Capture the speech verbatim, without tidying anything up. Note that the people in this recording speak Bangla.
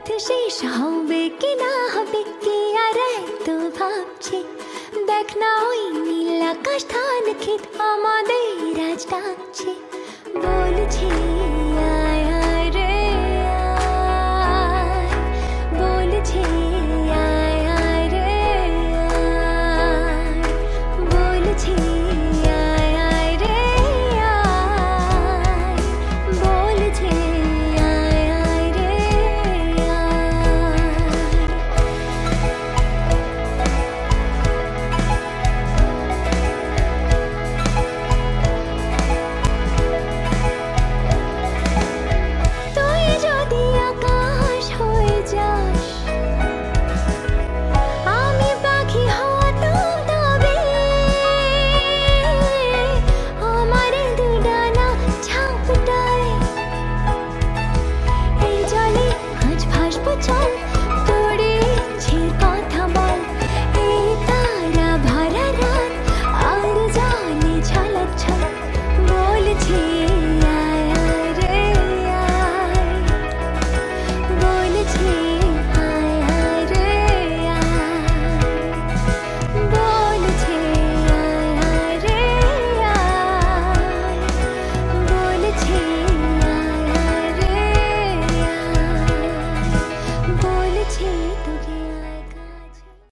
শেষ হবে কি না হবে কি আর তো ভাবছি দেখ না ওই নীল আকাশ ধান ক্ষেত আমাদের আজ ডাকছে বলছে